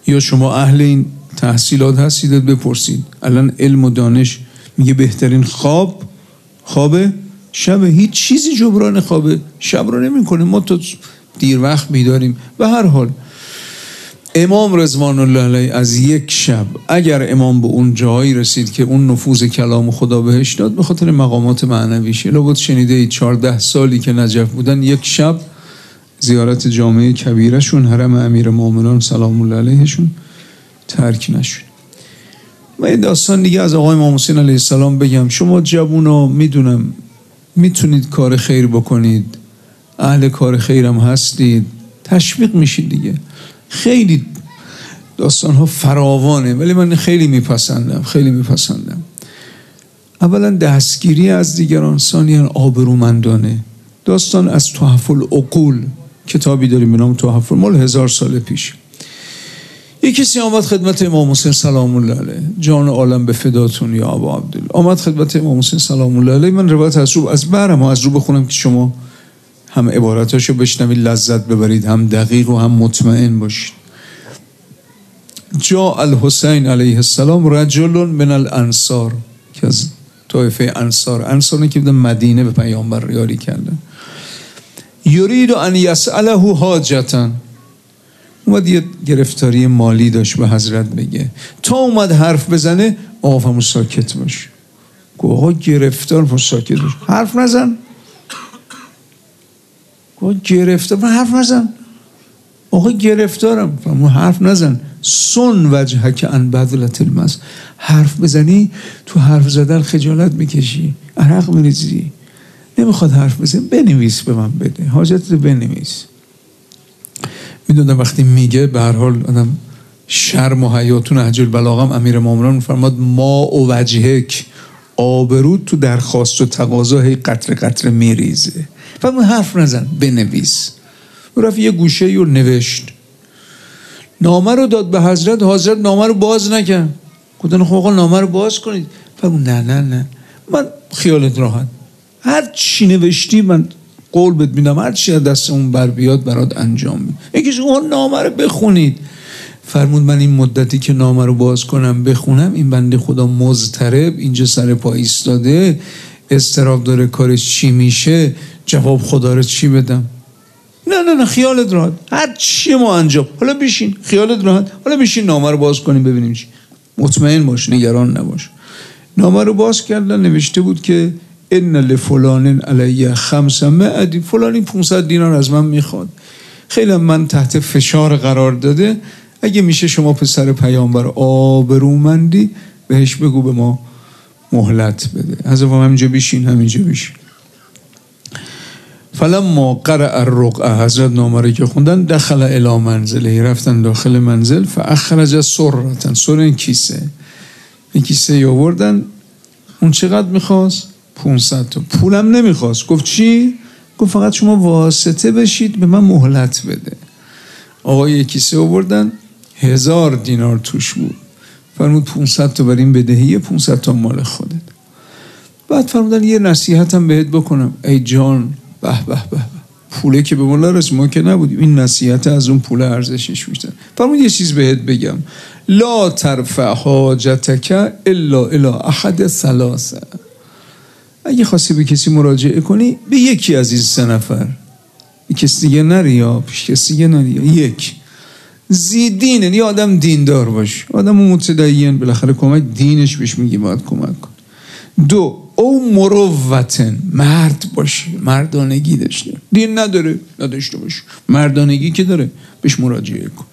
یا شما اهل این تحصیلات هستید بپرسید. الان علم و دانش میگه بهترین خواب شب. هیچ چیزی جبران خواب شب رو نمیکنه. ما تا دیر وقت بیداریم. به هر حال امام رضوان الله علیه از یک شب، اگر امام به اون جایی رسید که اون نفوذ کلام خدا بهش داد، به خاطر مقامات معنویشه. لابد شنیده اید 14 سالی که نجف بودن، یک شب زیارت جامعه کبیرشون حرم امیرالمومنین سلام الله علیهشون ترک نشد. من این داستان دیگه از آقای امام حسین علیه السلام بگم. شما جوونا میدونم میتونید کار خیر بکنید، اهل کار خیرم هستید، تشویق میشید دیگه. خیلی داستان ها فراوانه ولی من خیلی میپسندم. اولا دستگیری از دیگران، ثانیاً آبرومندانه. داستان از تحف العقول کتابی داریم به نام تحف، مال 1000 سال پیش. یک کسی آمد خدمت امام حسین سلام الله علیه، جان عالم به فداتون یا ابا عبدالله. آمد خدمت امام حسین سلام الله علیه. من روایت از رو بخونم که شما هم عباراتاشو بشنوید لذت ببرید، هم دقیق و هم مطمئن باشید. جاء الحسین علیه السلام رجل من الانصار، که از طایفه انصارانی که بودن مدینه به پیامبر یاری کردن. یرید ان یسأله حاجتا، اومد یه گرفتاری مالی داشت به حضرت بگه. تا اومد حرف بزنه آقا فرمود ساکت باش. آقا گرفتار باش، ساکت باش، حرف نزن. آقا گرفتارم. فرمود حرف نزن. سن وجهک عن بذلة المس، حرف بزنی تو حرف زدن خجالت میکشی، عرق میریزی. نمیخواد حرف بزنی، بنویس به من بده، حاجتت بنویس. میدونم وقتی میگه به هر حال آدم شرم و حیاتون نهج البلاغه امیرالمومنین فرماد ما و وجهک، آبرود تو درخواست و تقاضا هی قطره قطره میریزه. فرمود حرف نزن، بنویس. رفت یه گوشه رو نوشت، نامه رو داد به حضرت. حضرت نامه رو باز نکرد. گفتن خب آقا نامه رو باز کنید. فرمود نه من خیالت راحت، هر چی نوشتی من قول بهت میدم، هر چی از دستمون بر بیاد برات انجام میدم. یکیش اون نامه رو بخونید. فرمود من این مدتی که نامه رو باز کنم بخونم، این بنده خدا مضطرب اینجا سر پا ایستاده، استراب داره، کارش چی میشه، جواب خدا رو چی بدم؟ نه خیالت راحت، هر چی ما انجام. حالا بشین خیالت راحت، حالا بشین نامه رو باز کنیم ببینیم چی. مطمئن باش، نگران نباش. نامه رو باز کردن، نوشته بود که ان لفلان علیه 500 فلانی 500 دینار از من میخواد. خیلی من تحت فشار قرار داده، اگه میشه شما پسر پیامبر آبرومندی بهش بگو به ما مهلت بده. از همینجا بشین. فلما قرأ الرقعه، حضرت نامه رو که خوندن، دخل الی منزله، رفتن داخل منزل. فاخرج سرة، سر کیسه آوردن. اون چقدر میخواست؟ 500 تا. پولم نمیخواست. گفت چی؟ گفت فقط شما واسطه بشید به من مهلت بده. آقا یک کیسه آوردن، 1000 دینار توش بود. فرمود 500 تا بر این بدهی، 500 تا مال خودت. بعد فرمودن یه نصیحتم بهت بکنم. ای جان، به پوله که به مولا رسید، ما که نبودیم، این نصیحت از اون پول ارزشش بیشتر. فرمود یه چیز بهت بگم، لا ترفع حاجتک الا الی احد ثلاثه. اگه خواستی به کسی مراجعه کنی، به یکی از این 3 نفر، به کسی دیگه نری یا پیش کسی دیگه نری. یک زیدینه، یه آدم دیندار باش، آدم متدین، بالاخره کمک دینش بهش میگی باید کمک کن. 2 او مروتن، مرد باشی، مردانگی داشته، دین نداشته باش، مردانگی که داره بهش مراجعه کن.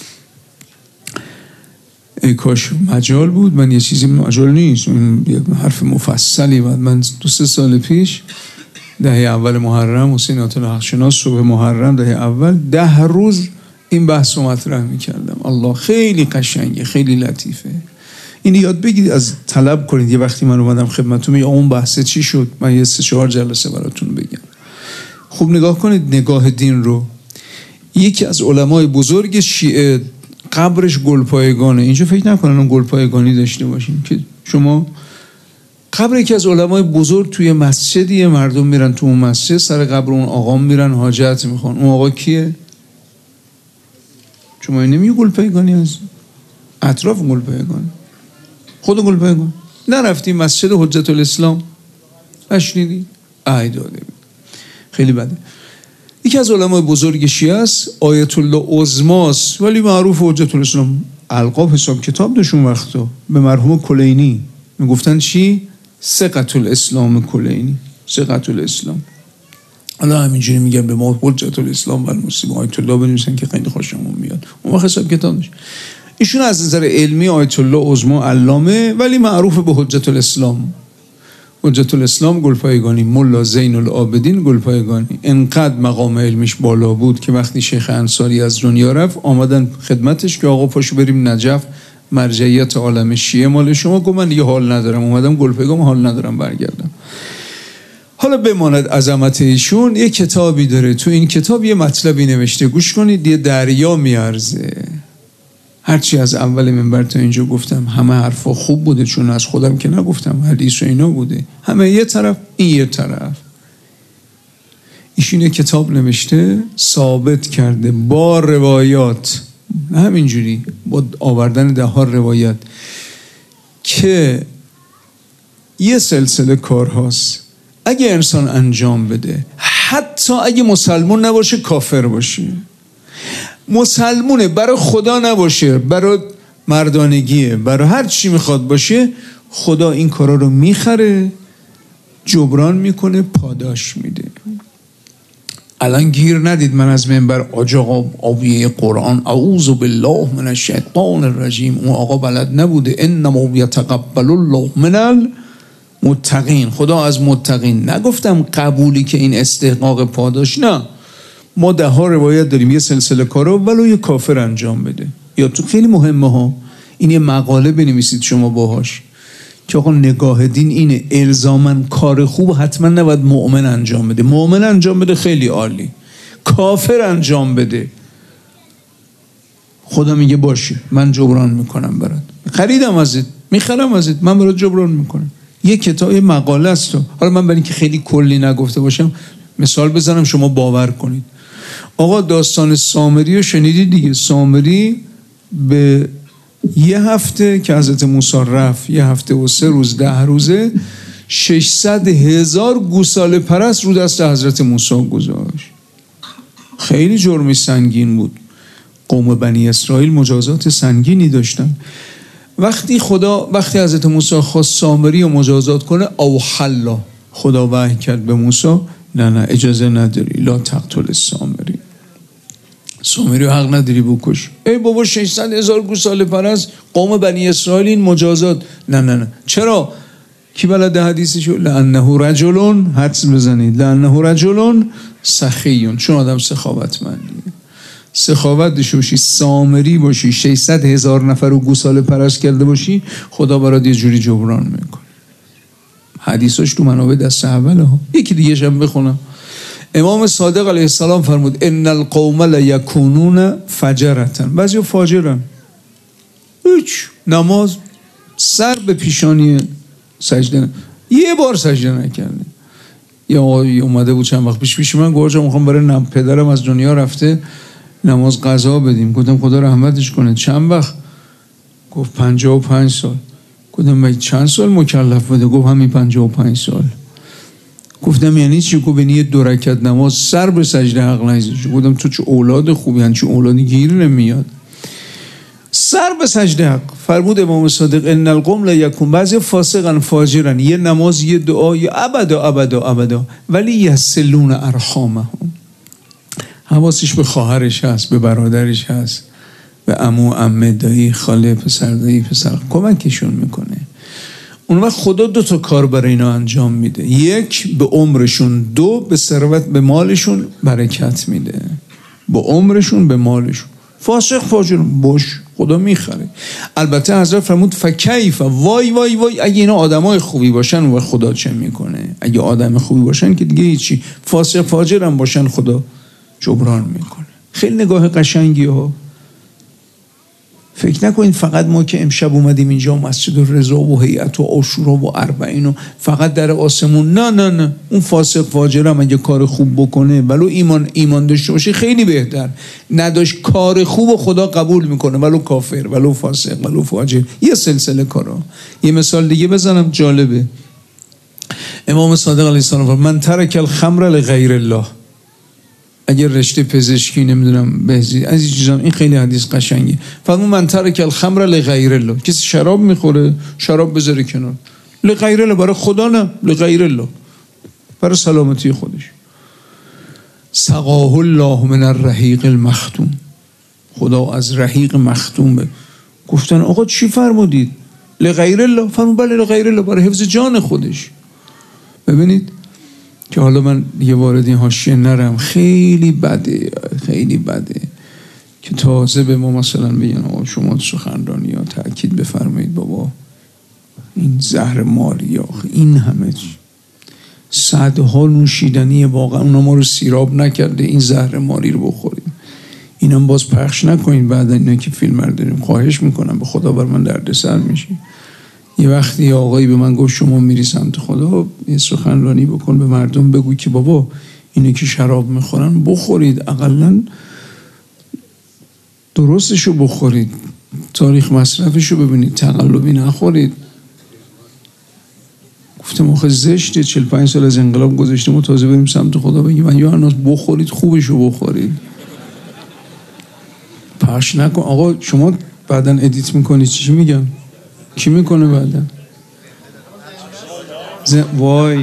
ای کاش مجال بود. من یه چیزی مجال نیست، یه حرف مفصلی بود. من 2-3 سال پیش دهه اول محرم، حسین آتل حقشناس، صبح محرم دهه اول 10 روز این بحث رو مطرح میکردم. الله، خیلی قشنگه، خیلی لطیفه. این یاد بگیرید، از طلب کنید. یه وقتی من اومدم خدمتتون میگم اون بحث چی شد، من یه 3-4 جلسه براتون بگم. خوب نگاه کنید نگاه دین رو. یکی از علمای بزرگ شیعه قبرش گلپایگانه. اینجا فکر نکنن اون گلپایگانی داشته باشین که شما قبر یکی از علمای بزرگ توی مسجدیه، مردم میرن تو اون مسجد، سر قبر اون آقا میرن حاجت میخوان. اون آقا کیه؟ چون ما نمیگه گلپایگانی از اطراف گلپایگان، خود گلپایگان نرفتیم مسجد حجت الاسلام نشنیدی؟ داده خیلی بده. یکی از علمای بزرگ شیعه است، آیت الله عظماست ولی معروف حجت الاسلام، القاب حساب کتاب داشون وقتا به مرحوم کلینی میگفتن چی؟ ثقة الاسلام کلینی، ثقة الاسلام. حالا همینجوری میگن به ما حجت الاسلام و المسلمین آیت الله بنویسن که خیلی خوشمون میاد. اون وقت حساب کتاب داشت. ایشون از نظر علمی آیت الله عظما علامه ولی معروف به حجت الاسلام. حجت الاسلام گلپایگانی، ملا زین العابدین گلپایگانی. انقدر مقام علمیش بالا بود که وقتی شیخ انصاری از دنیا رفت آمدن خدمتش که آقا پاشو بریم نجف، مرجعیت عالم شیعه مال شما. گفت من دیگه حال ندارم، اومدم گلپایگان، حال ندارم برگردم. حالا بماند عظمت ایشون. یه کتابی داره، تو این کتاب یه مطلبی نوشته، گوش کنید، یه دریا میارزه. هرچی از اول منبر تا اینجا گفتم همه حرفا خوب بوده، چون از خودم که نگفتم، حدیث و اینا بوده، همه یه طرف این یه طرف. ایشون یه کتاب نوشته ثابت کرده با روایات، همینجوری با آوردن 10 روایت، که یه سلسله کارهاست اگه انسان انجام بده، حتی اگه مسلمون نباشه، کافر باشه، مسلمونه، برای خدا نباشه، برای مردانگیه، برای هر چی میخواد باشه، خدا این کارا رو میخره، جبران میکنه، پاداش میده. الان گیر ندید من از منبر آجاقا آویه قرآن اعوذ بالله من الشیطان الرجیم، اون آقا بلد نبوده، انما یتقبل الله من المتقین، خدا از متقین. نگفتم قبولی که این استحقاق پاداش، نه، ما 10 روایت داریم یه سلسله کارو ولو یه کافر انجام بده. یا تو خیلی مهمه ها، این یه مقاله بنویسید شما باهاش که آقا نگاه دین اینه، الزاماً کار خوب حتما نباید مؤمن انجام بده، مؤمن انجام بده خیلی عالی، کافر انجام بده خدا میگه باشه من جبران میکنم برات، خریدم ازت، میخرم ازت، من برات جبران میکنم. یه کتاب، یه مقاله است. حالا من برای اینکه خیلی کلی نگفته باشم مثال بزنم شما باور کنید. آقا داستان سامری رو شنیدید دیگه. سامری به یه هفته که حضرت موسی رفت، 1 هفته و 3 روز 10 روزه، 600,000 گوساله پرست رو دست حضرت موسی گذاشت. خیلی جرمی سنگین بود. قوم بنی اسرائیل مجازات سنگینی داشتن. وقتی حضرت موسی خواست سامری رو مجازات کنه، اوحلا، خدا وحی کرد به موسی نه اجازه نداری، لا تقتل سامری رو حق نداری بکش. ای بابا 600,000 گوساله پرست قوم بنی اسرائیل این مجازات، نه. چرا؟ کی بلده حدیثشو؟ لانه رجل، حدس بزنید، لانه رجل سخی، چون آدم سخاوتمندیه. سخاوت داشته باشی، سامری باشی، 600,000 نفر رو گوساله پرست کرده باشی، خدا برات یه جوری جبران میکنه. حدیثاش تو منابع دست اوله ها. یکی دیگه شم بخونم. امام صادق علیه السلام فرمود ان القوم لیکونون فجرتن، بعضی فاجرن، هیچ نماز سر به پیشانی سجده یه بار سجده نکرده. یا اومده بود چند وقت پیش من گفت میخوام برای پدرم از دنیا رفته نماز قضا بدیم. گفتم خدا رحمتش کنه. چند وقت؟ گفت 55 سال. گفتم چند سال مکلف بوده؟ گفت همین 55 سال. گفتم یعنی چی؟ گفت یعنی 2 رکعت نماز سر به سجده حق نیست. گفتم تو چه اولاد خوبی هن، چه اولادی گیر نمیاد، سر به سجده حق. فرمود امام صادق ان القوم لیکون، بعضی فاسقن فاجرن، یه نماز یه دعا یه ابدا ولی یصلون ارحامهم، حواسش به خواهرش هست، به برادرش هست، به عمو، عمه، دایی، خاله، پسر، دایی، پسر، کمکشون میکنه. اون وقت خدا 2 تا کار برای اینا انجام میده. 1 به عمرشون، 2 به ثروت، به مالشون برکت میده. به عمرشون، به مالشون. فاسق فاجر باش، خدا میخره. البته حضرت فرمود فکیف، وای اگه اینا آدمای خوبی باشن و خدا چه میکنه؟ اگه آدم خوبی باشن که دیگه هیچی، فاسق فاجر هم باشن خدا جبران میکنه. خیلی نگاه قشنگی ها. فکر نکنید فقط ما که امشب اومدیم اینجا مسجد رضا و هیئت و عاشورا و اربعین و فقط در آسمون، نه اون فاسق فاجر هم اگه کار خوب بکنه ولو ایمان داشته باشه خیلی بهتر. نداشت کار خوب خدا قبول میکنه ولو کافر ولو فاسق ولو فاجر. یه سلسله کارا. یه مثال دیگه بزنم جالبه. امام صادق علیه السلام فرمود من ترک الخمر لغیر الله. اگر رشته پزشکی نمیدونم بهزیستی از این چیزا، این خیلی حدیث قشنگه. فرمود من ترک الخمر لغیر الله. کسی شراب میخوره شراب بذاره کنار، لغیر الله، برای خدا نه، لغیر الله، برای سلامتی خودش. سقاه الله من الرحیق المختوم. خدا از رحیق مختوم. گفتن آقا چی فرمودید؟ لغیر الله. فرمود بله لغیر الله، برای حفظ جان خودش. ببینید که حالا من یه وارد این حاشیه نرم، خیلی بده که تازه به ما مثلا بگن آقا شما سخنرانی ها تأکید بفرمایید بابا این زهر ماری، این همه صدها نوشیدنی واقعا اونا ما رو سیراب نکرده این زهر ماری رو بخوریم. اینم باز پخش نکنین بعد اینا که فیلم داریم، خواهش میکنم، به خدا بر من دردسر میشه. یه وقتی آقایی به من گفت شما میری سمت خدا یه سخنرانی بکن، به مردم بگو که بابا اینه که شراب میخورن بخورید، اقلن درستشو بخورید، تاریخ مصرفشو ببینید، تقلبی نخورید. گفتم آخه زشته 45 سال از انقلاب گذشته ما تازه بریم سمت خدا بگیم من یا الناس بخورید خوبشو بخورید. پخش نکن. آقا شما بعداً ادیت میکنید چی میگم؟ کی میکنه بعداً؟ وای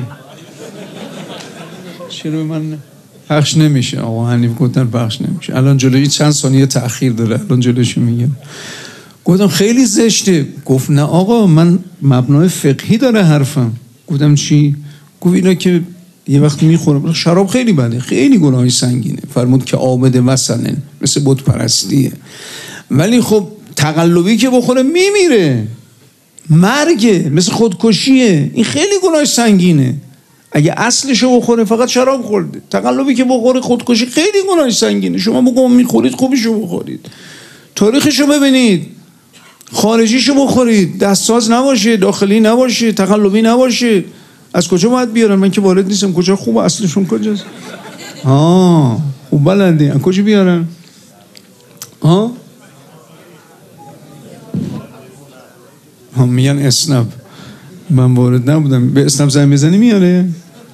چرا من پخش نمیشه؟ آقا حنیف گفتن پخش نمیشه. الان جلوی چند ثانیه تأخیر داره، الان جلوشو میگم. گفتم خیلی زشته. گفت نه آقا من مبنای فقهی داره حرفم. گفتم چی؟ گفت اینا که یه وقت میخوره شراب خیلی بده، خیلی گناهی سنگینه. فرمود که عابد مثلا مثل بت پرستیه، ولی خب تقلبی که بخوره میمیره، مرگه، مثل خودکشیه، این خیلی گناه سنگینه. اگه اصلشو بخوره فقط شراب خورده، تقلبی که بخوره خودکشی خیلی گناه سنگینه. شما بگم میخورید خوبیشو بخورید، تاریخشو ببینید، خارجیشو بخورید، دستساز نباشه، داخلی نباشه، تقلبی نباشه. از کجا باید بیارن؟ من که وارد نیستم کجا خوبه، اصلشون کجاست؟ خوب بلندی، از کجا بیارن؟ میگن اسنپ. من وارد نبودم. به اسنپ زنگ بزنی میاره؟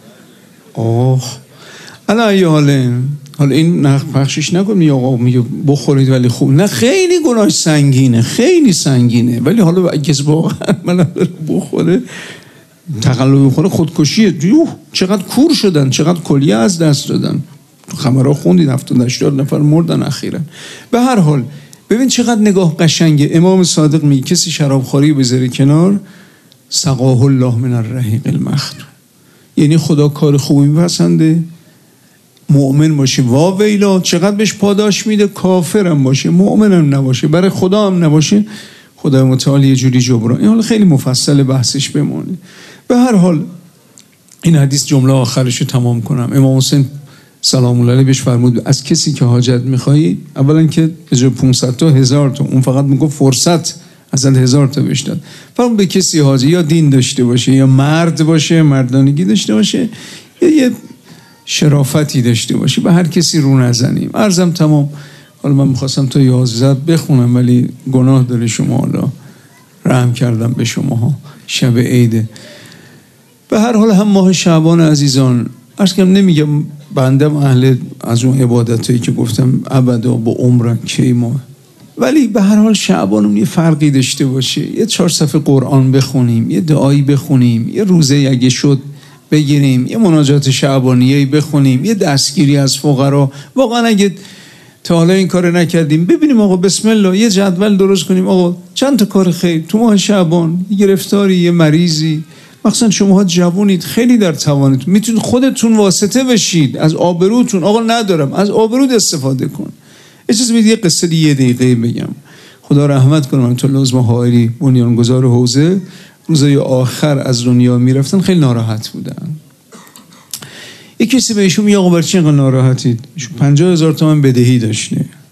الان ای حالا این نقد پخشش نکنم یا آقا میگه بخورید ولی خوب نه، خیلی گناه سنگینه، خیلی سنگینه. ولی حالا اگه واقعا من بخوره تقلب بخوره خودکشیه. چقدر کور شدن، چقدر کلیه از دست دادن. تو خبرها خوندید 70-80 نفر مردن اخیراً. به هر حال ببین چقدر نگاه قشنگه. امام صادق میگه کسی شرابخوری بذاره کنار، سقاه الله من الرحیق المختوم. یعنی خدا کار خوبی میپسنده، مؤمن باشه وا ویلا چقدر بهش پاداش میده، کافرم باشه مؤمنم نباشه برای خدا هم نباشه خدا متعال یه جوری جبران. این حالا خیلی مفصل بحثش بمونه. به هر حال این حدیث جمله آخرش رو تمام کنم. امام حسین سلام الله علیه بهش فرمود از کسی که حاجت میخوایی، اولا که به جای 500 تا 1000 تا، اون فقط میگفت فرصت اصلا 1000 تا بهش داد. فرمود به کسی حاجت یا دین داشته باشه یا مرد باشه، مردانگی داشته باشه، یا یه شرافتی داشته باشه، به هر کسی رو نزنیم. عرضم تمام. حالا من میخواستم تا 11 بخونم ولی گناه داره شما، حالا رحم کردم به شماها، شب عیده. به هر حال هم ماه شعبان عزیزان، عرض کنم نمیگم بندم اهل از اون عبادتایی که گفتم ابدا با عمرن کی ماه، ولی به هر حال شعبانمون یه فرقی داشته باشه. یه 4 صفحه قرآن بخونیم، یه دعایی بخونیم، یه روزه اگه شد بگیریم، یه مناجات شعبانیه‌ای بخونیم، یه دستگیری از فقرا. واقعا اگه تا حالا این کار نکردیم ببینیم آقا بسم الله یه جدول درست کنیم. آقا چند تا کار خیر تو ماه شعبان، یه گرفتاری، یه مریضی، مخصوصا شماها جوونید خیلی در توانید، میتونید خودتون واسطه بشید از آبروتون. آقا ندارم، از آبرود استفاده کن. اجازه بدید یه قصه یه دقیقه بگم. خدا رحمت کنه من تو عظمی حائری بنیانگذار حوزه روزای آخر از دنیا میرفتن، خیلی ناراحت بودن. یک کسی بهشون میگه آقا برای چی اینقدر ناراحتید؟ 50,000 تومان بدهی داشته.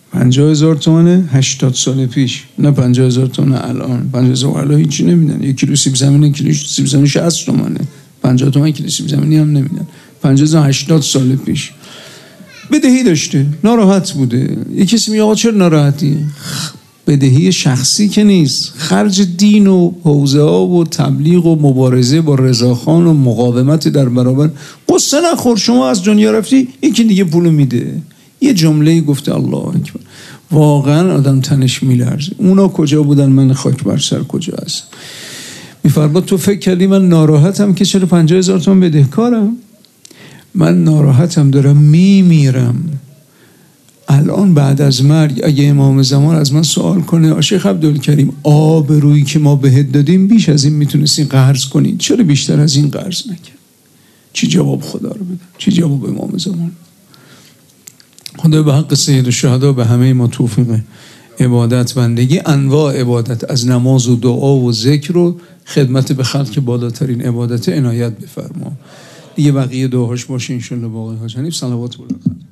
50,000 تومنه 80 سال پیش، نه 50,000 تومنه الان. 50,000 الان هیچی نمیدن. 1 کیلو سیب زمینی، کیلو سیب زمینی 60 تومنه. 50 تومن کیلو سیب زمینی هم نمیدن. 50,000 80 سال پیش بدهی داشته، ناراحت بوده. یکی کسی میگه آقا چرا ناراحتی؟ بدهی شخصی که نیست، خرج دین و حوزه ها و تبلیغ و مبارزه با رضاخان و مقاومت در برابر. قصه نخور، شما از دنیا رفتی یکی دیگه پولو میده. یه جمله گفته الله اکبر، واقعا آدم تنش میلرزه. اونا کجا بودن؟ من خاک بر سر کجا هستم. میفرما تو فکر کردی من ناراحتم که چرا 50,000 تومان بدهکارم؟ من ناراحتم، دارم میمیرم. الان بعد از مرگ اگه امام زمان از من سوال کنه شیخ عبدالکریم آبرویی که ما بهت دادیم بیش از این میتونستی قرض کنی، چرا بیشتر از این قرض نکرد؟ چی جواب خدا رو بدم؟ چی جواب امام زمان؟ خدا به حق سید الشهدا به همه ما توفیق عبادت، بندگی، انواع عبادت از نماز و دعا و ذکر و خدمت به خلق بالاترین عبادت عنایت بفرما. دیگه بقیه دعاهاش باشه ان شاء الله. باقی ها جناب صلوات الله.